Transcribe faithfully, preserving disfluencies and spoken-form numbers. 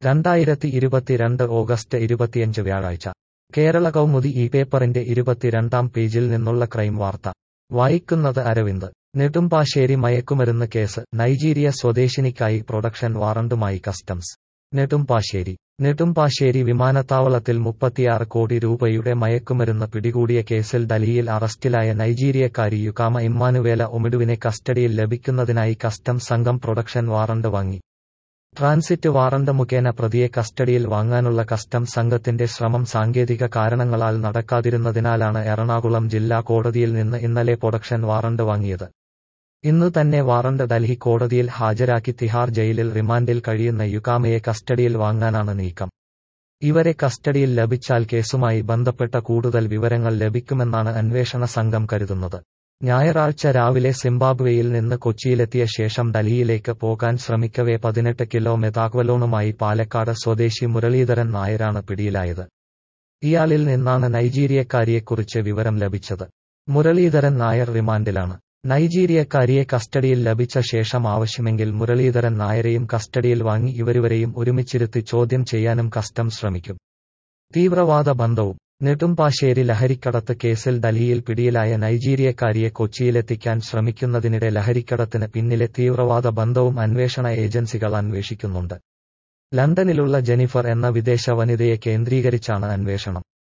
രണ്ടായിരത്തി ഇരുപത്തിരണ്ട് ഓഗസ്റ്റ് ഇരുപത്തിയഞ്ച് വ്യാഴാഴ്ച കേരള കൗമുദി ഈ പേപ്പറിന്റെ ഇരുപത്തിരണ്ടാം പേജിൽ നിന്നുള്ള ക്രൈം വാർത്ത വായിക്കുന്നത് അരവിന്ദ്. നെടുമ്പാശ്ശേരി മയക്കുമരുന്ന് കേസ്, നൈജീരിയ സ്വദേശിനിക്കായി പ്രൊഡക്ഷൻ വാറണ്ടുമായി കസ്റ്റംസ്. നെടുമ്പാശ്ശേരി നെടുമ്പാശ്ശേരി വിമാനത്താവളത്തിൽ മുപ്പത്തിയാറ് കോടി രൂപയുടെ മയക്കുമരുന്ന് പിടികൂടിയ കേസിൽ ഡൽഹിയിൽ അറസ്റ്റിലായ നൈജീരിയക്കാരി യുകാമ ഇമ്മാനുവേല ഒമിഡുവിനെ കസ്റ്റഡിയിൽ ലഭിക്കുന്നതിനായി കസ്റ്റംസ് സംഘം പ്രൊഡക്ഷൻ വാറണ്ട് വാങ്ങി. ട്രാൻസിറ്റ് വാറണ്ട് മുഖേന പ്രതിയെ കസ്റ്റഡിയിൽ വാങ്ങാനുള്ള കസ്റ്റംസ് സംഘത്തിന്റെ ശ്രമം സാങ്കേതിക കാരണങ്ങളാൽ നടക്കാതിരുന്നതിനാലാണ് എറണാകുളം ജില്ലാ കോടതിയിൽ നിന്ന് ഇന്നലെ പ്രൊഡക്ഷൻ വാറണ്ട് വാങ്ങിയത്. ഇന്നു തന്നെ വാറണ്ട് ഡൽഹി കോടതിയിൽ ഹാജരാക്കി തിഹാർ ജയിലിൽ റിമാൻഡിൽ കഴിയുന്ന യുകാമയെ കസ്റ്റഡിയിൽ വാങ്ങാനാണ് നീക്കം. ഇവരെ കസ്റ്റഡിയിൽ ലഭിച്ചാൽ കേസുമായി ബന്ധപ്പെട്ട കൂടുതൽ വിവരങ്ങൾ ലഭിക്കുമെന്നാണ് അന്വേഷണ സംഘം കരുതുന്നത്. ഞായറാഴ്ച രാവിലെ സിംബാബ്വേയിൽ നിന്ന് കൊച്ചിയിലെത്തിയ ശേഷം ഡൽഹിയിലേക്ക് പോകാൻ ശ്രമിക്കവേ പതിനെട്ട് കിലോ മെതാക്വലോണുമായി പാലക്കാട് സ്വദേശി മുരളീധരൻ നായരാണ് പിടിയിലായത്. ഇയാളിൽ നിന്നാണ് നൈജീരിയക്കാരിയെക്കുറിച്ച് വിവരം ലഭിച്ചത്. മുരളീധരൻ നായർ റിമാൻഡിലാണ്. നൈജീരിയക്കാരിയെ കസ്റ്റഡിയിൽ ലഭിച്ച ശേഷം ആവശ്യമെങ്കിൽ മുരളീധരൻ നായരെയും കസ്റ്റഡിയിൽ വാങ്ങി ഇവരുവരെയും ഒരുമിച്ചിരുത്തി ചോദ്യം ചെയ്യാനും കസ്റ്റംസ് ശ്രമിക്കും. തീവ്രവാദ ബന്ധവും നെടുമ്പാശ്ശേരി ലഹരിക്കടത്ത് കേസിൽ ഡൽഹിയിൽ പിടിയിലായ നൈജീരിയക്കാരിയെ കൊച്ചിയിലെത്തിക്കാൻ ശ്രമിക്കുന്നതിനിടെ ലഹരിക്കടത്തിന് പിന്നിലെ തീവ്രവാദ ബന്ധവും അന്വേഷണ ഏജൻസികൾ അന്വേഷിക്കുന്നുണ്ട്. ലണ്ടനിലുള്ള ജെനിഫർ എന്ന വിദേശ വനിതയെ കേന്ദ്രീകരിച്ചാണ് അന്വേഷണം.